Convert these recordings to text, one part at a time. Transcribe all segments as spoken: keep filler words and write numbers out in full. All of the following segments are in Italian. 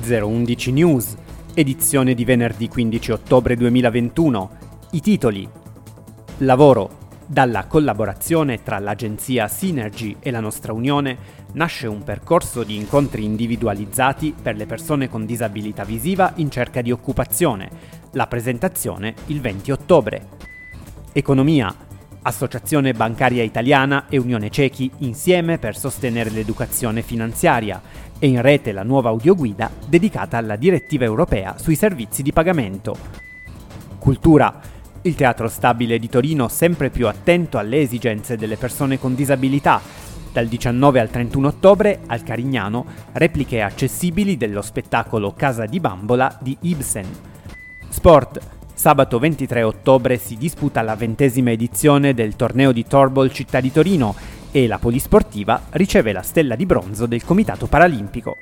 zero undici News, edizione di venerdì quindici ottobre duemilaventuno. I titoli: lavoro. Dalla collaborazione tra l'agenzia Synergy e la nostra Unione nasce un percorso di incontri individualizzati per le persone con disabilità visiva in cerca di occupazione. La presentazione il venti ottobre. Economia. Associazione Bancaria Italiana e Unione Cechi insieme per sostenere l'educazione finanziaria, e in rete la nuova audioguida dedicata alla direttiva europea sui servizi di pagamento. Cultura. Il Teatro Stabile di Torino sempre più attento alle esigenze delle persone con disabilità. Dal diciannove al trentuno ottobre al Carignano repliche accessibili dello spettacolo Casa di Bambola di Ibsen. Sport. Sabato ventitré ottobre si disputa la ventesima edizione del torneo di Torbol Città di Torino e la polisportiva riceve la stella di bronzo del Comitato Paralimpico.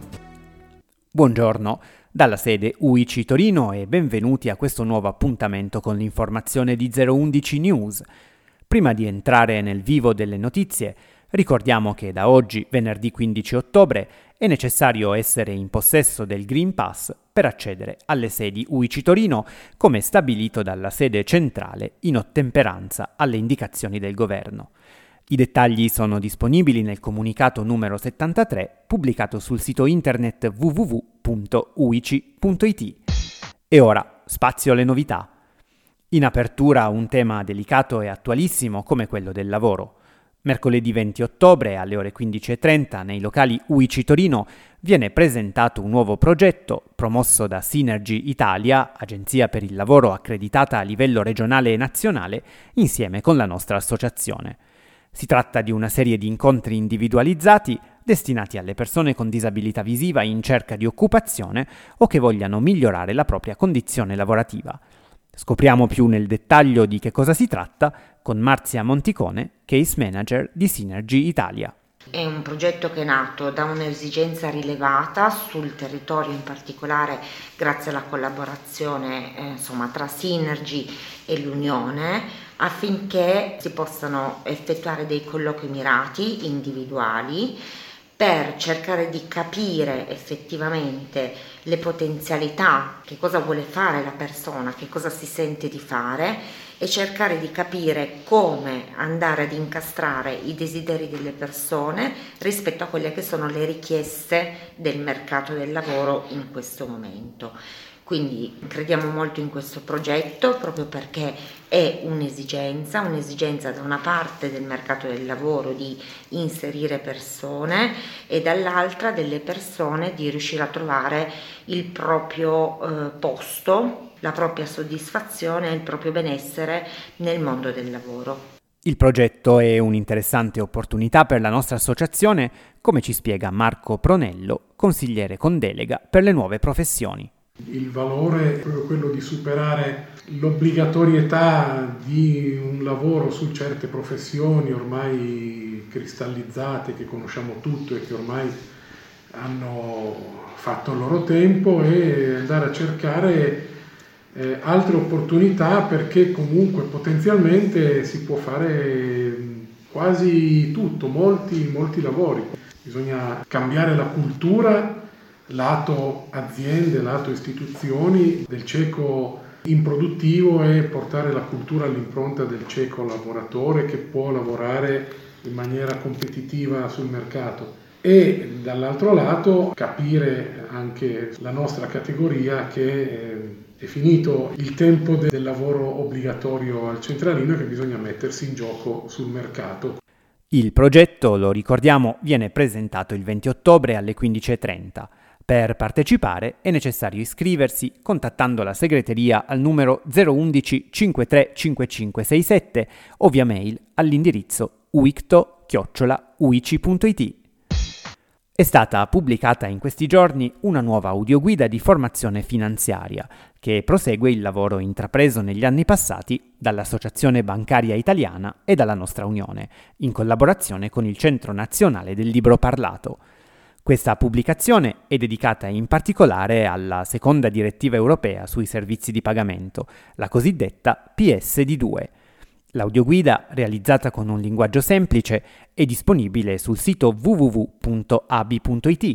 Buongiorno dalla sede U I C I Torino e benvenuti a questo nuovo appuntamento con l'informazione di zero undici News. Prima di entrare nel vivo delle notizie, ricordiamo che da oggi, venerdì quindici ottobre, è necessario essere in possesso del Green Pass per accedere alle sedi U I C I Torino, come stabilito dalla sede centrale in ottemperanza alle indicazioni del governo. I dettagli sono disponibili nel comunicato numero settantatré pubblicato sul sito internet w w w punto u i c i punto i t. E ora, spazio alle novità. In apertura un tema delicato e attualissimo come quello del lavoro. Mercoledì venti ottobre alle ore quindici e trenta nei locali U I C I Torino viene presentato un nuovo progetto promosso da Synergy Italia, agenzia per il lavoro accreditata a livello regionale e nazionale, insieme con la nostra associazione. Si tratta di una serie di incontri individualizzati destinati alle persone con disabilità visiva in cerca di occupazione o che vogliano migliorare la propria condizione lavorativa. Scopriamo più nel dettaglio di che cosa si tratta con Marzia Monticone, Case Manager di Synergy Italia. È un progetto che è nato da un'esigenza rilevata sul territorio, in particolare grazie alla collaborazione eh, insomma, tra Synergy e l'Unione, affinché si possano effettuare dei colloqui mirati individuali per cercare di capire effettivamente le potenzialità, che cosa vuole fare la persona, che cosa si sente di fare, e cercare di capire come andare ad incastrare i desideri delle persone rispetto a quelle che sono le richieste del mercato del lavoro in questo momento. Quindi crediamo molto in questo progetto proprio perché è un'esigenza, un'esigenza da una parte del mercato del lavoro di inserire persone e dall'altra delle persone di riuscire a trovare il proprio eh, posto, la propria soddisfazione e il proprio benessere nel mondo del lavoro. Il progetto è un'interessante opportunità per la nostra associazione, come ci spiega Marco Pronello, consigliere con delega per le nuove professioni. Il valore è proprio quello di superare l'obbligatorietà di un lavoro su certe professioni ormai cristallizzate, che conosciamo tutto e che ormai hanno fatto il loro tempo, e andare a cercare eh, altre opportunità, perché comunque potenzialmente si può fare quasi tutto, molti, molti lavori. Bisogna cambiare la cultura lato aziende, lato istituzioni del cieco improduttivo e portare la cultura all'impronta del cieco lavoratore che può lavorare in maniera competitiva sul mercato, e dall'altro lato capire anche la nostra categoria che è finito il tempo del lavoro obbligatorio al centralino e che bisogna mettersi in gioco sul mercato. Il progetto, lo ricordiamo, viene presentato il venti ottobre alle quindici e trenta. Per partecipare è necessario iscriversi contattando la segreteria al numero zero undici cinquantatré cinquantacinque sessantasette o via mail all'indirizzo uicto chiocciola uici punto it. È stata pubblicata in questi giorni una nuova audioguida di formazione finanziaria che prosegue il lavoro intrapreso negli anni passati dall'Associazione Bancaria Italiana e dalla nostra Unione, in collaborazione con il Centro Nazionale del Libro Parlato. Questa pubblicazione è dedicata in particolare alla seconda direttiva europea sui servizi di pagamento, la cosiddetta P S D due. L'audioguida, realizzata con un linguaggio semplice, è disponibile sul sito w w w punto a b i punto i t,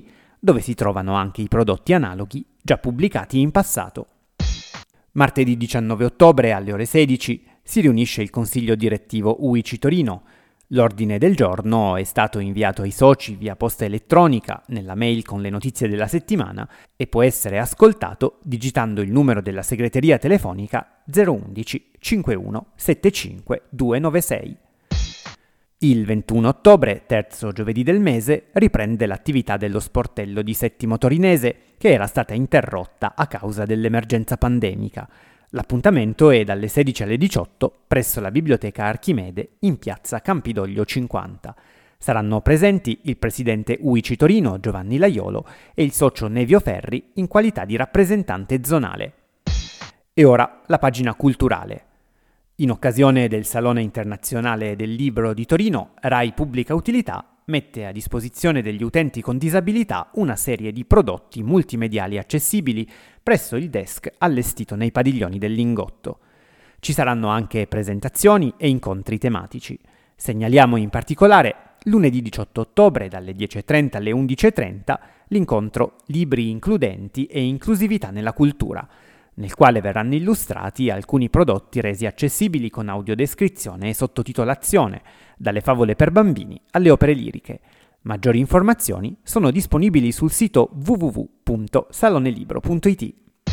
dove si trovano anche i prodotti analoghi già pubblicati in passato. Martedì diciannove ottobre alle ore sedici si riunisce il Consiglio direttivo U I C I Torino. L'ordine del giorno è stato inviato ai soci via posta elettronica nella mail con le notizie della settimana e può essere ascoltato digitando il numero della segreteria telefonica zero undici cinquantuno settantacinque duecentonovantasei. Il ventuno ottobre, terzo giovedì del mese, riprende l'attività dello sportello di Settimo Torinese che era stata interrotta a causa dell'emergenza pandemica. L'appuntamento è dalle sedici alle diciotto presso la Biblioteca Archimede in piazza Campidoglio cinquanta. Saranno presenti il presidente U I C I Torino Giovanni Laiolo e il socio Nevio Ferri in qualità di rappresentante zonale. E ora la pagina culturale. In occasione del Salone Internazionale del Libro di Torino, Rai Pubblica Utilità mette a disposizione degli utenti con disabilità una serie di prodotti multimediali accessibili presso il desk allestito nei padiglioni del Lingotto. Ci saranno anche presentazioni e incontri tematici. Segnaliamo in particolare lunedì diciotto ottobre dalle dieci e trenta alle undici e trenta l'incontro Libri includenti e inclusività nella cultura, nel quale verranno illustrati alcuni prodotti resi accessibili con audiodescrizione e sottotitolazione, dalle favole per bambini alle opere liriche. Maggiori informazioni sono disponibili sul sito w w w punto salonelibro punto i t.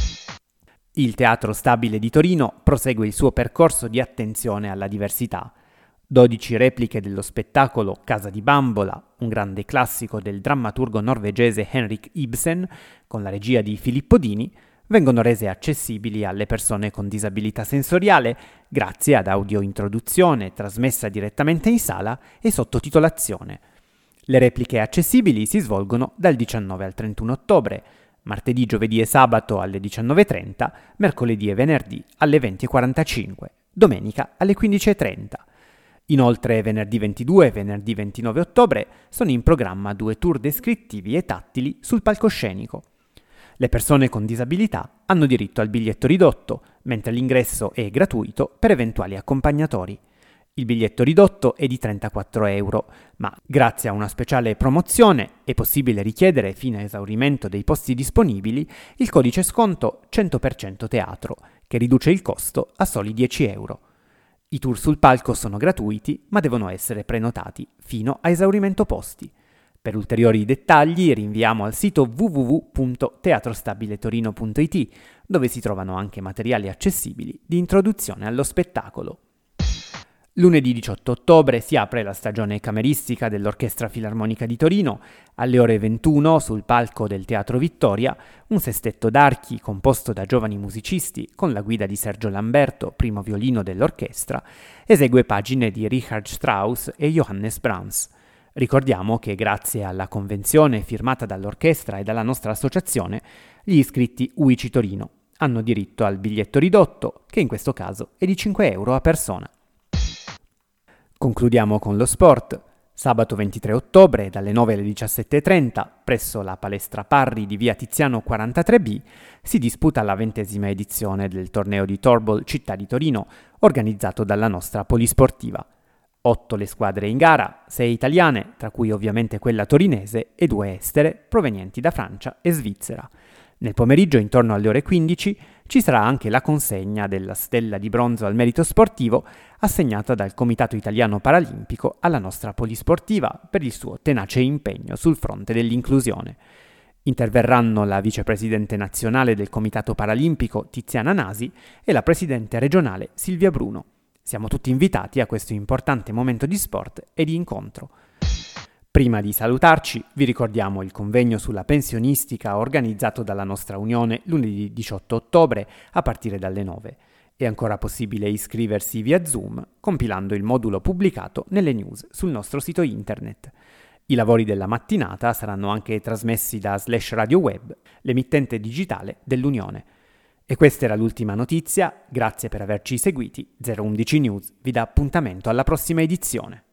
Il Teatro Stabile di Torino prosegue il suo percorso di attenzione alla diversità. dodici repliche dello spettacolo Casa di Bambola, un grande classico del drammaturgo norvegese Henrik Ibsen, con la regia di Filippo Dini, vengono rese accessibili alle persone con disabilità sensoriale grazie ad audiointroduzione trasmessa direttamente in sala e sottotitolazione. Le repliche accessibili si svolgono dal diciannove al trentuno ottobre, martedì, giovedì e sabato alle diciannove e trenta, mercoledì e venerdì alle venti e quarantacinque, domenica alle quindici e trenta. Inoltre venerdì ventidue e venerdì ventinove ottobre sono in programma due tour descrittivi e tattili sul palcoscenico. Le persone con disabilità hanno diritto al biglietto ridotto, mentre l'ingresso è gratuito per eventuali accompagnatori. Il biglietto ridotto è di trentaquattro euro, ma grazie a una speciale promozione è possibile richiedere fino a esaurimento dei posti disponibili il codice sconto cento per cento teatro, che riduce il costo a soli dieci euro. I tour sul palco sono gratuiti, ma devono essere prenotati fino a esaurimento posti. Per ulteriori dettagli rinviamo al sito w w w punto teatrostabiletorino punto i t, dove si trovano anche materiali accessibili di introduzione allo spettacolo. Lunedì diciotto ottobre si apre la stagione cameristica dell'Orchestra Filarmonica di Torino. Alle ore ventuno, sul palco del Teatro Vittoria, un sestetto d'archi composto da giovani musicisti con la guida di Sergio Lamberto, primo violino dell'orchestra, esegue pagine di Richard Strauss e Johannes Brahms. Ricordiamo che grazie alla convenzione firmata dall'orchestra e dalla nostra associazione, gli iscritti U I C I Torino hanno diritto al biglietto ridotto, che in questo caso è di cinque euro a persona. Concludiamo con lo sport. Sabato ventitré ottobre dalle nove alle diciassette e trenta presso la palestra Parri di via Tiziano quarantatré B si disputa la ventesima edizione del torneo di Torball Città di Torino organizzato dalla nostra polisportiva. Otto le squadre in gara, sei italiane, tra cui ovviamente quella torinese, e due estere provenienti da Francia e Svizzera. Nel pomeriggio, intorno alle ore quindici, ci sarà anche la consegna della stella di bronzo al merito sportivo assegnata dal Comitato Italiano Paralimpico alla nostra polisportiva per il suo tenace impegno sul fronte dell'inclusione. Interverranno la vicepresidente nazionale del Comitato Paralimpico Tiziana Nasi e la presidente regionale Silvia Bruno. Siamo tutti invitati a questo importante momento di sport e di incontro. Prima di salutarci, vi ricordiamo il convegno sulla pensionistica organizzato dalla nostra Unione lunedì diciotto ottobre a partire dalle nove. È ancora possibile iscriversi via Zoom compilando il modulo pubblicato nelle news sul nostro sito internet. I lavori della mattinata saranno anche trasmessi da Slash Radio Web, l'emittente digitale dell'Unione. E questa era l'ultima notizia, grazie per averci seguiti. zero undici News vi dà appuntamento alla prossima edizione.